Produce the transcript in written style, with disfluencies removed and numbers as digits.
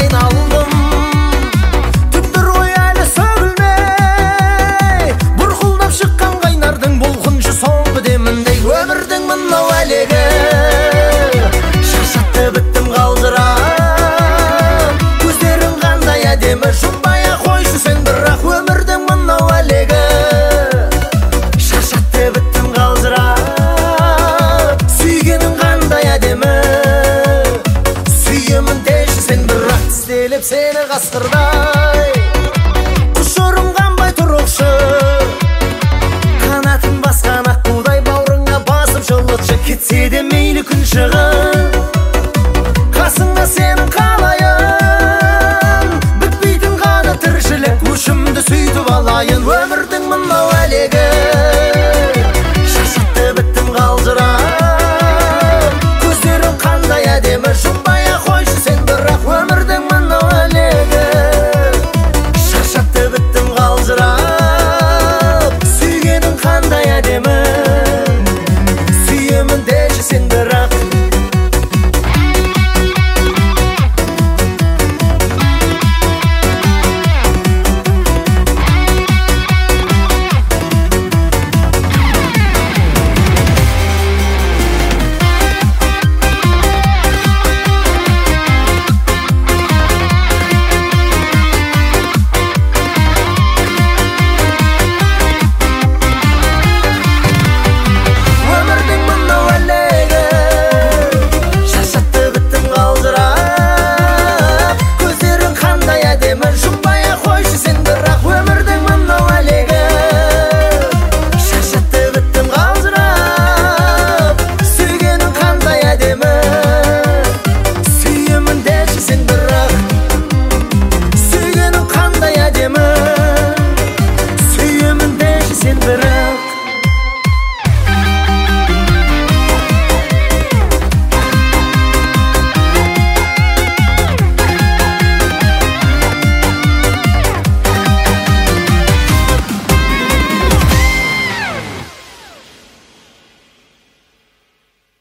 айналдым. Түндір ой әлі сөгілмей, бұрқылдап шыққан қайнардың бұлқыншы соңғы деміндей. Өмірдің мынау әлегі шаршатты біттім қалжырап. Көздерің қандай әдемі, жұмбай ақ қойшы сен бірақ. Өмірдің мынау әлегі шаршатты біттім қалжырап. Сүйгенің қандай әдемі, сүйемін деші сен бірақ. Тістелеп сені қасқырдай